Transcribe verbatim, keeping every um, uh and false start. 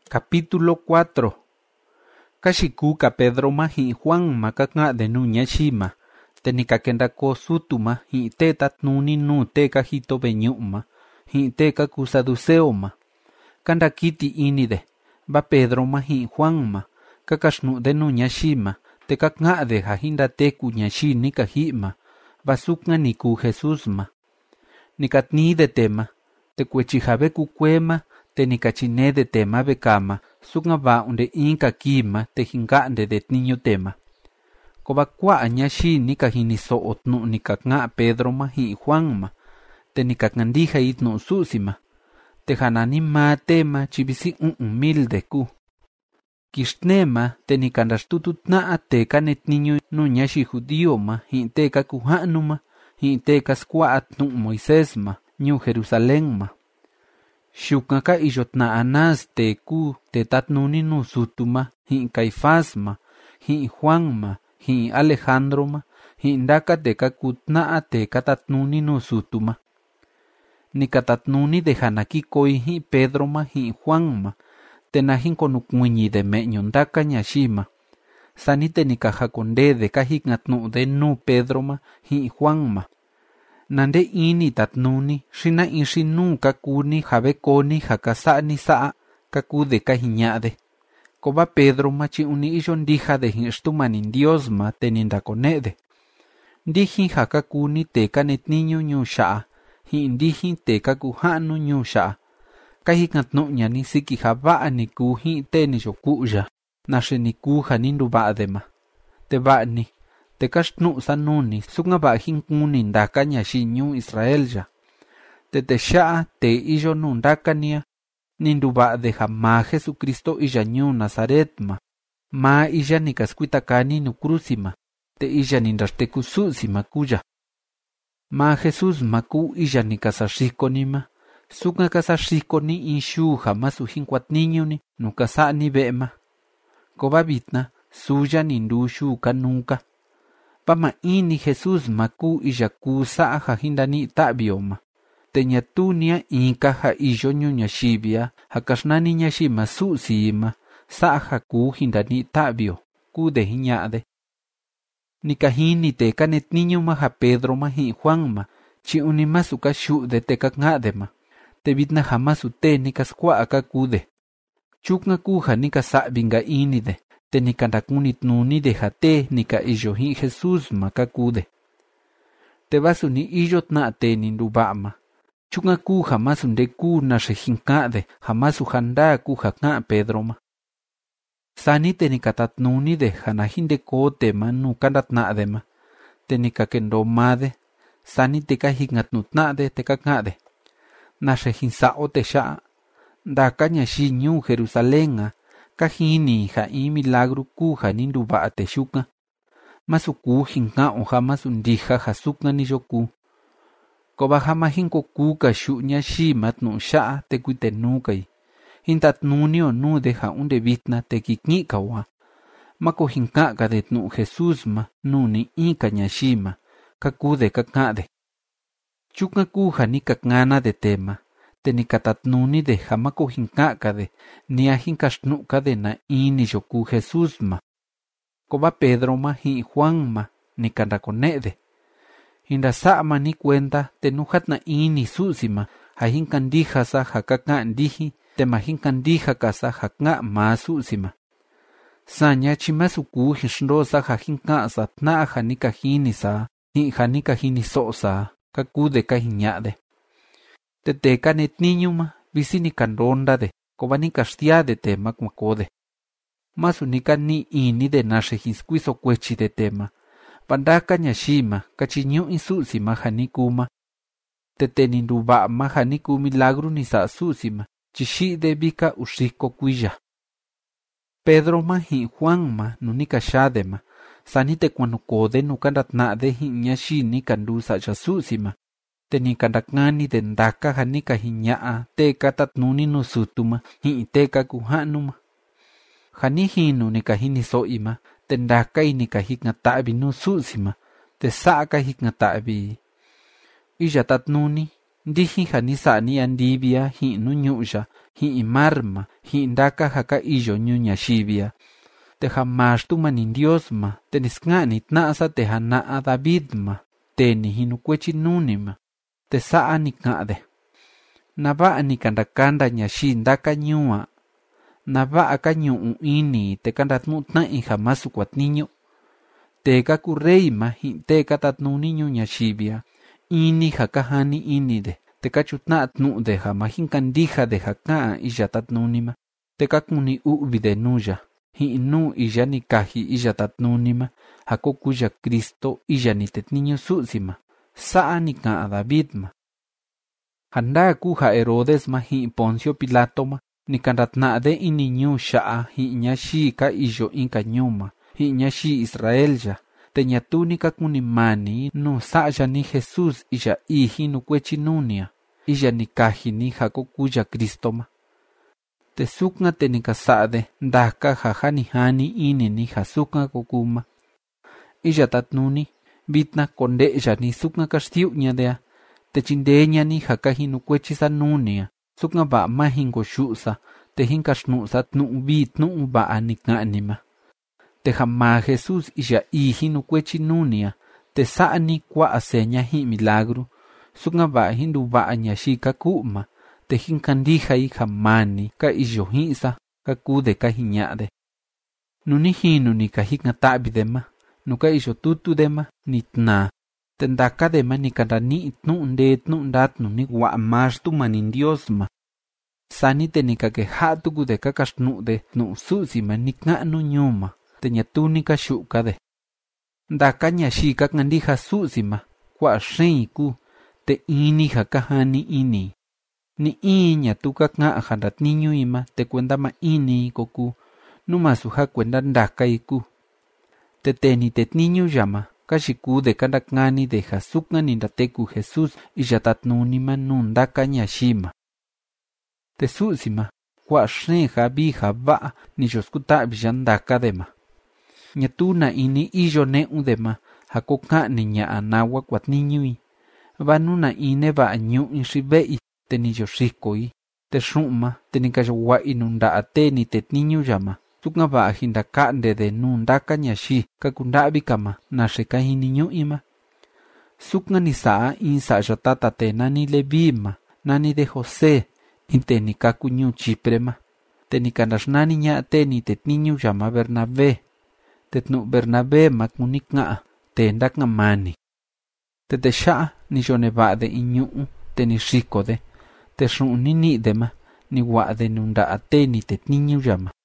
Capítulo cuatro. Kashikuka Pedro ma hi Juan ma kaknga de nuña shima. Tenika kendako sutuma hi teta nuni nu teka hito beñuma. Hi teka kusaduseo ma. Kandakiti inide. Ba Pedro ma hi Juan ma. Kakashnu de nuña shima. Te kaknga de hahinda teku ñashi nika hima. Basukna niku Jesus ma. Nikatni de tema. Te kuechijabe kukwema. Te nikachine de tema bekama. Sukna ba unde inka kima te hingande de niño tema. Koba kwa ñashi nika hiniso otnu nikaknga Pedro ma hi Juan ma. Te nikaknandija itnu susima. Te hanani ma tema chibisi un humilde ku. Kishnema te nikandastututna te kanet niño no ñashi judío ma hi teka kuhanuma hi teka skwa atnu Moisés ma ñu Jerusalén ma. Shukaka iyotna Anás te ku te tatnuni nu sutuma hi Caifás ma, hi Juan ma, hi Alejandro ma, hi ndaka te kakutna te katatnuni nu sutuma. Nikatatnuni de hanaki koi hi Pedro ma hi Juan ma, te nahin konukuñi de meño ndaka ñashima. Sanite nikajakonde de kahiknatnu de nu Pedro ma hi Juan ma. Nande ini tatnuni, shina inshinu kakuni habekoni hakasani saa, kaku de kahiñade. Koba Pedro machi uni ishon dija de hinstumanin Dios ma tenindakonede. Dijin hakakuni teka net niño nyusha, hindijin teka kuhanu nyusha. Kahikatnu ñani siki habaa ni kuhi teni yokuya, nashe ni kuja nindu baadema. Te baani. Te kashtnu sanuni sukna ba hinkuni ndaka ñashi ñu Israel ya. Te te shaa te iyo nu ndaka nia. Nindu ba de hama Jesucristo iya ñu Nazaret ma. Ma iya nikaskuitakani nu krusima. Te iya nindasteku susima kuya. Ma Jesus maku iya nikasashikoni ma. Sukna kasashikoni inshu hama su hinkwatniñuni nukasani bema. Koba bitna suya nindushu kanuka. Pama ini Jesus maku iyaku saa hahindani tabioma. Teña tunia inka ha iyo ñuñashibia hakashnani ñashima susima saa haku hindani tabio ku de hiñade. Nikahini te kanet niño ma ha Pedro ma hi Juan ma chi unima suka shu de te kakngade ma. Te bitna hamasu te nikaskwa akakude. Chukna kuja nikasabinga inide. Te nikandakunit nuni de jate nika iyohi Jesus makakude. Te basu ni iyot na te nindubama. Chunga ku jamás unde ku na shehinkade, jamás uhanda ku hakna Pedro ma. Sani te nikatatnuni de hanahinde kote manu kandatnade ma. Te nikakendo made, sani te kahignatnutnade te kaknade. Na shehinsao te sha. Daka nyashi ñu Jerusalén kahini hai milagro kuja ninduba ate shuka. Masuku hinka oja masundija hasukna ni yoku. Koba hama hinko kuka shunya shimat no sha te kuitenukai. Hintatnuni o nu deja unde vitna te kiknikawa. Mako hinka kadet nu Jesus ma nuni inka nyashima. Kakude kakade. Chuka kuja ni kakngana de tema. Te nikatatnuni de hamako hinkakade, ni ahinkashnukade na ini yoku Jesus ma. Koba Pedro ma hi Juan ma, nikandakonede. Hindasama ni cuenta te nuhat na ini susima, ahinkandija sa hakaka ndihi, te mahinkandija kasa haknga ma susima. Sanya chimasuku hishnosa hahinka sa tna hanikahini sa, hi hanikahini so sa, kakude kahiñade. Te teka net niño ma, visini kanronda de, kobani kastia de tema makode. Masunika ni ini de nashe hinskuiso kwechi de tema. Pandaka nyashima, kachinyo insusima hanikuma. Te teninduba ma haniku milagro ni sa susima, chishi de bika ushiko kuija. Pedro ma hi Juan ma nunika shadema, sanite kwanukode nukandatna de hi nyashi ni kandusa chasusima. Te nikandakngani de ndaka hanika hiñaa te katatnuni no sutuma hi teka kuhanuma. Hani hinu nikahini soima te ndaka i nikahikngatabi no susima te saaka hikngatabi. Iya tatnuni ndihi hani sani andibia hi no nyuja hi'i marma, hi'i ndaka jaka iyo ñuu ñayivia. Te jamás tumani Diosma, te nisnga'ni tna'sa te jana'a Davidma, te ni jinukuechi nunima, te sa'a nika'de. Nava'a nikandakanda ñaxi ndaka ñu'a, nava'a kañu'u ini te kandatnu'u tna'i jamás sukuatniñu. Te kakurreima hi'i te katatnuni ñuu ñayivia, ini jakajani inide, te kachutna'a tnu'de jama jinkandijade jaka'a iya tatnunima, te kakuni u'vide nuya, hi'i nu iya nikaji iya tatnunima, jakokuya Cristo iya nitetniñu su'sima, sa'a nika'a Davidma. Janda kuja Herodesma hi'i Poncio Pilatoma, nikandatna'de ini ñuu xa'a hi'i ñaxi ka iyo inka ñu'ma, hi'i ñaxi Israelya, te ñatu nikakunimani nu sa'ya ni Jesús iya iji nukuechi nunia, iya nikajini jakokuya Cristoma. Te suk'nga te nikasa'de ndaka jaja nijani inini ja suk'nga kokuma. Iya tatnuni, vitna konde'ya ni suk'nga kaxtiu'ñadea, te chindeñani jaka jinukuechi sa nunia, suk'nga va'a ma jinkoxu'sa, te jinkaxnu'sa tnu'u vi tnu'u va'a nika'nima. Te jama Jesús iya iji nukuechi nunia, te sa'ani kua'a seña hi'i milagru, suk'nga va'a jinduva'a ñaxi kaku'ma, te jinkandijai jamani ka iyo ji'sa kakude kajiña'de. Nuni jinu nikajikata'videma, nuka iyo tutudema nitna, te ndakadema nikandani'i tnu'u ndee tnu'u ndatnu ni wa'a más tumani Diosma. Sani te nikakeja'a tukude kakaxtnu'de tnu'u su'sima nika'nu ñu'ma, te ñatu nikaxu'kade. Ndaka ñaxi kakandija su'sima, kua'a xeen ku, te ini jakajani ini. Ni in ñatu kaka'a jandatniñu'ima te kuenda ma ini koku, numasu ja kuenda ndakai ku. Te teni tetniñu yama, kaxikude kandakngani de ja suk'nga nindateku Jesús iya tatnunima nu ndaka ñaxima. Te su'sima, kua'a xeen ja vi ja va'a niyoskuta'viya ndakadema. Ñatu na ini iyo ne'udema ja koka'ni ña'a nawa kuatniñu'i, vanu na ine va'a ñu'i xi ve'i te niyoxikoi, te xu'ma te nikayowa'i nu nda'a te nitetniñu yama, suk'nga va'a jindaka'ndede nu ndaka ñaxi kakunda'vi kama naxe kajiniñu'ima. Suk'nga ni sa'a in sa'ya tata te nani Levima, nani de José, in te nikaku ñuu Chiprema, te nikandaxnani ña'a te nitetniñu yama Bernabé, te tnu'u Bernabé ma kuniknga'á te ndakngamani. Te te xa'a niyoneva'de in ñu'u te nixikode, te xu'un nini'dema niwa'de nu nda'a te nitetniñu yama.